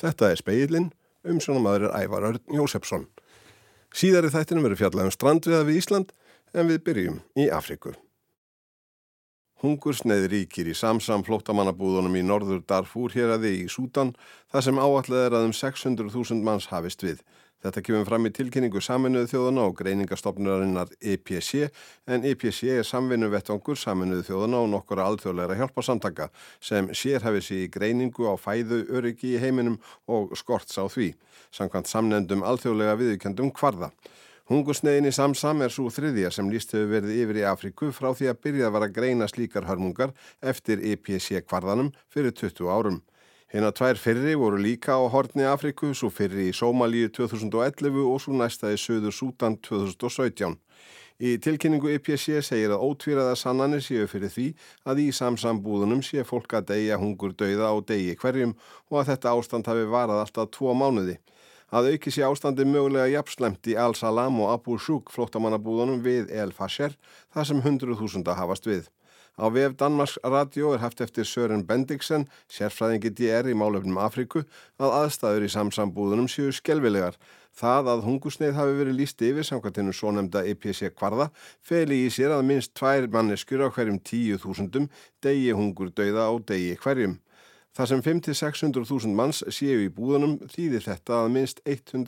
Þetta Spegillinn, umsjónarmaður Ævar Örn Jósefsson. Síðar í þættinum verður fjallað strandveiðar við Ísland en við byrjum í Afríku. Hungursneyð ríkir í Samsam flóttamannabúðunum í norður Darfur héraði í Súdan, þar sem áætlað að 600.000 manns hafist við. Þetta kemur fram í tilkynningu Sameinuðu þjóðanna og greiningastofnunarinnar EPC, en EPC samvinnuvettvangur Sameinuðu þjóðanna og nokkura alþjóðlegra hjálparsamtaka sem sérhæfir sig í greiningu á fæðuöryggi í heiminum og skorts á því, samkvæmt samnefndum alþjóðlega viðurkenndum kvarða. Hungursneyðin í Samsam sú þriðja sem lýst hefur verið yfir í Afríku frá því að byrjað var að greina slíkar hörmungar eftir EPC-kvarðanum fyrir 20 árum. Hinar tvær fyrri voru líka á horni Afríku, svo fyrri í Sómalíu 2011 og svo næsta í Suður Súdan 2017. Í tilkynningu EPC segir að ótvíræðar sannanir séu fyrir því að í Samsam-búðunum sé fólk að deyja hungurdauða á degi hverjum og að þetta ástand hafi varað alltaf 2 mánuði. Að auki sé ástandi mögulega jafnslæmt í Al-Salam og Abu Shuk flóttamannabúðunum við El Fasher, þar sem 100.000 hafast við. Á vef Danmarks Radio haft eftir Søren Bendiksen, sérfræðingi DR í málefnum Afríku, að aðstæður í Samsam-búðunum séu skelfilegar. Það að hungursneyð hafi verið lýst yfir samkvæmt hinu svonefnda EPC-kvarða feli í sér að minnst 2 manneskjur á hverjum 10.000 deyi hungurdauða á degi hverjum. Þar sem 500-600.000 manns séu í búðunum þýðir þetta að minnst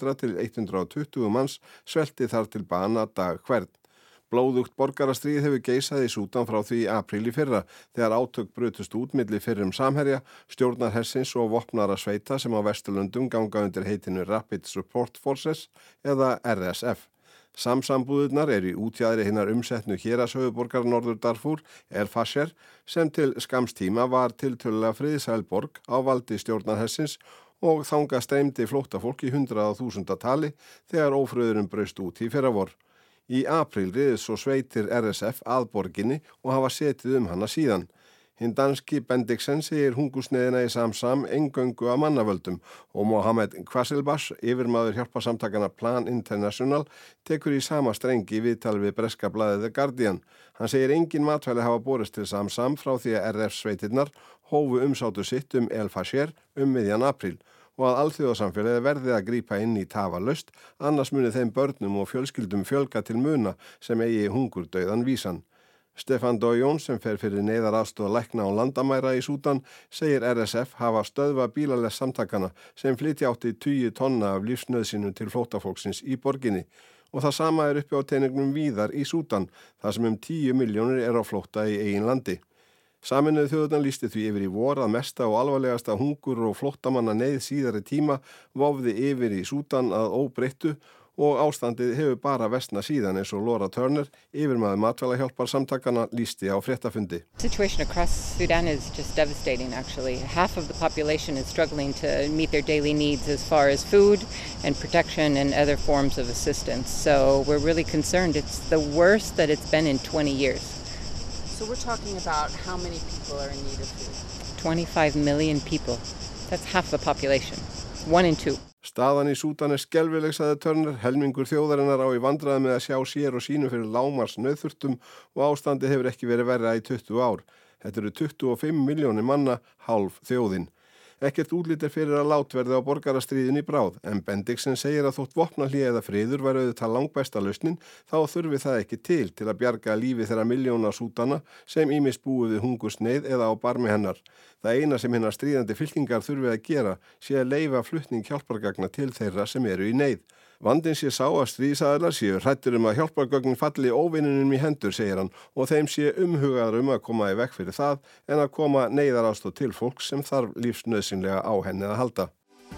100-120 manns svelti þar til bana dag hvern. Blóðugt borgarastríð hefur geisað í Súdan frá því í apríl í fyrra þegar átök brutust út milli fyrrum samherja, stjórnarhersins og vopnara sveita sem á Vesturlöndum ganga undir heitinu Rapid Support Forces eða RSF. Samsambúðurnar í útjaðri hinnar umsetnu héraðshöfuðborgar norður Darfur, El Fasher, sem til skamstíma var tiltölulega friðsæl borg á valdi stjórnarhersins og þangað streymdi flóttafólk í 100.000 tali þegar ófriðurinn braust út í fyrravor. Í apríl riðist svo sveitir RSF að borginni og hafa setið hana síðan. Hinn danski Bendiksen segir hungursneyðina í Samsam eingöngu af mannavöldum og Mohamed Quasselbash, yfirmaður hjálparsamtakana Plan International, tekur í sama strengi viðtal við breska blaðið The Guardian. Hann segir engin matvæli hafa borist til Samsam frá því að RF-sveitirnar hófu umsátu sitt El Fasher miðjan apríl og að alþjóðasamfélagið verði að grípa inn í tafarlaust, annars muni þeim börnum og fjölskyldum fjölga til muna sem eigi hungurdauðan vísan. Stefan Doyon, sem fer fyrir neyðaraðstoð lækna á landamæra í Súdan, segir RSF hafa stöðva bílaless samtakana sem flytja átti 10 tonna af lífsnauðsynum til flóttafólksins í borginni. Og það sama uppi á teningnum víðar í Súdan, þar sem 10 milljónir á flótta í eigin landi. Sameinuðu þjóðirnar lýsti því yfir í vor að mesta og alvarlegasta hungur og flóttamanna neyð síðari tíma vofði yfir í Súdan að óbreyttu og ástandið hefur bara versnað síðan eins og Laura Turner, yfirmaður matvælahjálparsamtakana, lýsti á fréttafundi. The situation across Sudan is just devastating actually. Half of the population is struggling to meet their daily needs as far as food and protection and other forms of assistance. So we're really concerned. It's the worst that it's been in 20 years. So we're talking about how many people are in need of food? 25 million people. That's half the population. 1 in 2. Staðan í Súdan skelfileg, sagði Turner. Helmingur þjóðarinnar á í vandræði með að sjá sér og sínu fyrir lágmars nauðþurftum og ástandi hefur ekki verið verra í 20 ár. Þetta eru 25 milljónir manna, hálf þjóðin. Ekkert útlit fyrir að látverði á borgarastríðin í bráð, en Bendiksen segir að þótt vopnahlé eða friður væri auðvitað langbesta lausnin, þá þurfi það ekki til að bjarga lífi þeirra milljóna Súdana sem ýmist búi við hungursneyð eða á barmi hennar. Það eina sem hinnar stríðandi fylkingar þurfi að gera sé að leyfa flutning hjálpargagna til þeirra sem eru í neyð. Vandinn sé sá að stríðsaðilar séu hræddir að hjálpargögnin falli óvininum í hendur, segir hann, og þeim sé umhugaður að koma í veg fyrir það en að koma neyðaraðstoð til fólks sem þarf lífsnauðsynlega á henni að halda.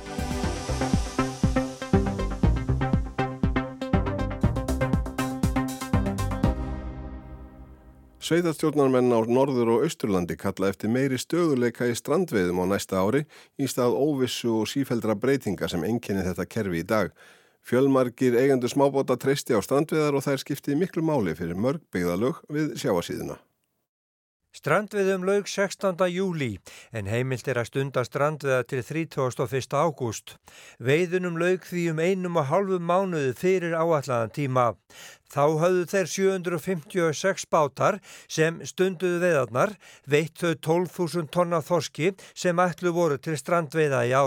Sveitarstjórnarmenn á Norður- og Austurlandi kalla eftir meiri stöðugleika í strandveiðum á næsta ári í stað óvissu og sífelldra breytinga sem einkenni þetta kerfi í dag. Fjölmargir eigendur smábáta treysti á strandveiðar og þær skipti miklu máli fyrir mörg byggðarlög við sjávarsíðuna. Strandveiðum lauk 16. júlí en heimilt að stunda strandveiða til 31. ágúst. Veiðunum lauk því 1,5 mánuði fyrir áætlaðan tíma. Þá höfðu þeir 756 bátar sem stunduðu veiðarnar veitt þau 12.000 tonna þorski sem ætlu voru til strandveiða í ár.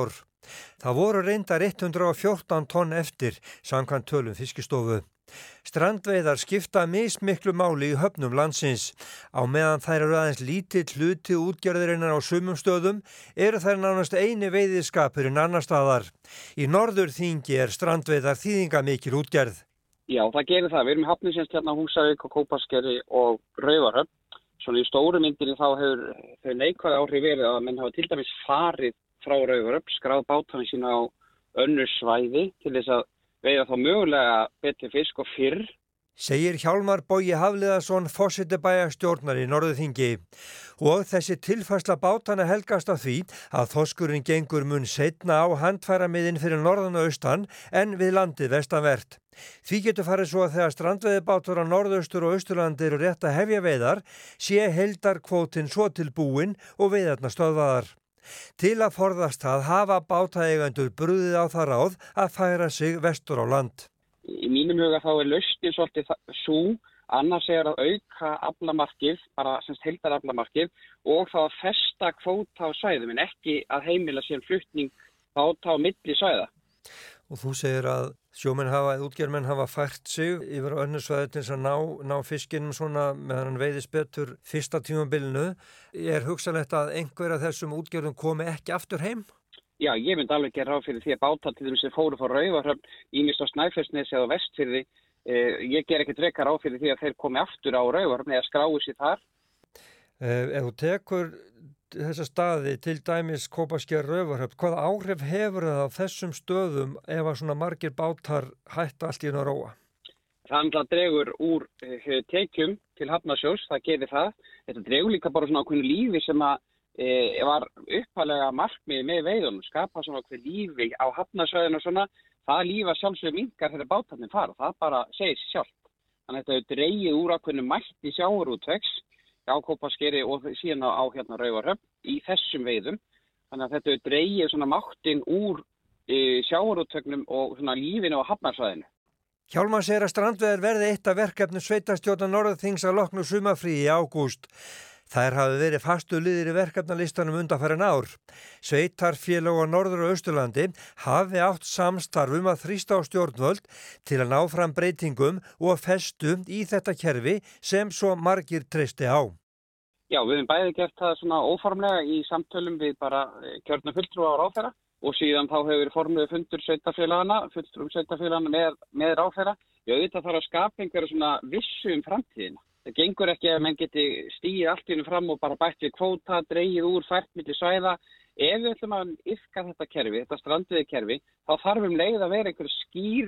Það voru reyndar 114 tonn eftir, samkvæmt tölum Fiskistofu. Strandveiðar skipta mismiklu máli í höfnum landsins. Á meðan þær eru aðeins lítill hluti útgerðarinnar á sumum stöðum eru þær nánast eini veiðiskapurinn annar staðar. Í Norðurþingi strandveiðar þýðingamikil útgerð. Já, það gerir það. Við erum hafnir semst hérna Húsavík og Kópaskeri og Raufarhöfn. Svona í stóru myndinni þá hefur þau neikvæð áhrif verið að menn hafa til dæmis farið frá Raufarhöfn, skráð bátana sína á önnur svæði til þess að veiða þá mögulega betri fisk og fyrr. Segir Hjálmar Bogi Hafliðason, forseti bæjarstjórnar í Norðurþingi. Og þessi tilfærsla bátana helgast af því að þorskurinn gengur mun seinna á handfæramiðin fyrir norðan og austan en við landið vestanvert. Því getur farið svo að þegar strandveiðibátar á norðaustur og austurlandi eru rétt að hefja veiðar, sé heildarkvótinn svo tilbúinn og veiðarnar stöðvaðar. Til að forðast það hafa bátaeigendur brugðið á það ráð að færa sig vestur á land. Í mínum huga þá lausnin svolítið svo, annars að auka aflamarkið, bara semst heildaraflamarkið og þá að festa kvóta á svæðum en ekki að heimila sér flutning báta á milli svæða. Og þú segir að útgerðarmenn hafa fært sig yfir á önnur svæði til þess að ná fiskinum svona meðan hann veiðist betur fyrsta tímabilinu. Er hugsanlegt að einhver af þessum útgerðum komi ekki aftur heim? Já, ég myndi alveg gera ráð fyrir því að bátar til þess að fóru frá Raufarhöfn, ýmist á Snæfellsnesi eða á Vestfirði. Ég ger ekkert frekar ráð fyrir því að þeir komi aftur á Raufarhöfn eða skrái sig þar. Ef þú tekur þessa staði, til dæmis Kópasker Raufarhöfn, hvaða áhrif hefur það á þessum stöðum ef að svona margir bátar hætta allt í einu að róa? Það dregur úr tekjum til hafnarsjóðs, það gerir það. Þetta dregur líka bara svona ákveðnu lífi sem að var upphaflega markmiðið með veiðunum, skapa svona ákveð lífi á hafnarsvæðinu og svona, það lífa sjálfsögum minnkar þegar bátarnir fara, það bara segir sér sjálft. Þannig að þetta hefur dregið úr ákveðnu mætti sjávarútvegs á Kópaskeri og síðan á hérna Raufarhöfn í þessum veiðum. Þannig að þetta hefur dregið svona máttinn úr sjávarútvegnum og svona lífinu á hafnarsvæðinu. Hjálmar segir að strandveiðar verði eitt af verkefnum sveitarstjórnar Norðurþings að loknu sumarfríi í ágúst. Þær hafi verið fastu liðir í verkefnalistanum undanfarin ár. Sveitarfélög á Norður- og Austurlandi hafi átt samstarf að þrýsta á stjórnvöld til að ná fram breytingum og festu í þetta kerfi sem svo margir treysti á. Já, við höfum bæði gert það svona óformlega í samtölum við bara kjörna fulltrúa á ráðherra og síðan þá hefur verið formuðu fundur fulltrúum sveitarfélagana með ráðherra. Ég auðvitað þarf að skapa einhverja svona vissu framtíðina. Það gengur ekki að menn geti stigið allt í einu fram og bara bætt við kvóta, dregið úr fært milli svæða. Ef við ætlum að yrka þetta kerfi, þetta strandveiðikerfi, þá þarf leið að vera einhver skýr,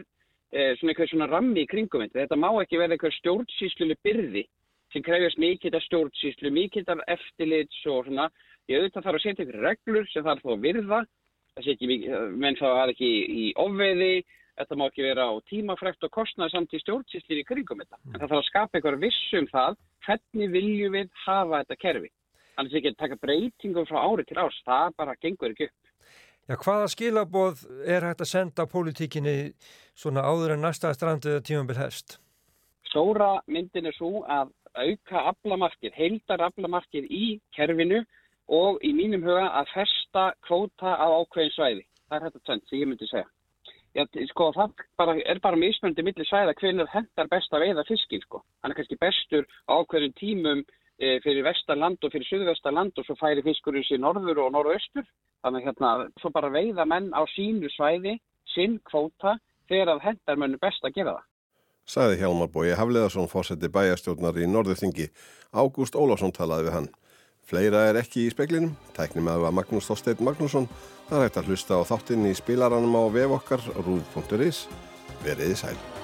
svona rammi í kringum þetta. Þetta má ekki vera einhver stjórnsýsluleg byrði sem krefjast mikillar stjórnsýslu, mikillar eftirlits og svona. Ég auðvitað þarf að setja einhver reglur sem þarf þó að virða. Það sé ekki, menn það var ekki í ofveiði. Þetta má ekki vera á tímafrekt og kostnað samt í stjórnsýslu í kringum þetta. En það þarf að skapa einhver vissum það, hvernig viljum við hafa þetta kerfi. Annars ekki að taka breytingum frá ári til árs, það bara gengur ekki upp. Já, hvaða skilaboð hægt að senda pólitíkinni svona áður en næsta strandveiðatímabil hefst? Stóra myndin svo að auka aflamarkið, heildaraflamarkið í kerfinu og í mínum huga að festa kvóta á ákveðin svæði. Það þetta tvennt sem ég myndi segja. Já, sko, það bara mismunandi milli svæða hvenær hentar best að veiða fiskinn, sko. Hann kannski bestur á ákveðnum tímum fyrir vesturland og fyrir suðvesturland og svo færi fiskurinn sér norður og norðaustur. Þannig svo bara veiða menn á sínu svæði, sinn kvóta, þegar að hentar mönnu best að gera það. Sagði Hjálmar Bogi Hafliðason, forseti bæjarstjórnar í Norðurþingi. Ágúst Ólafsson talaði við hann. Fleira ekki í speklinum. Tæknimaður var Magnús Þorsteinn Magnússon. Það hægt að hlusta á þáttinn í spilaranum á vef okkar rúv.is. Veriði sæl.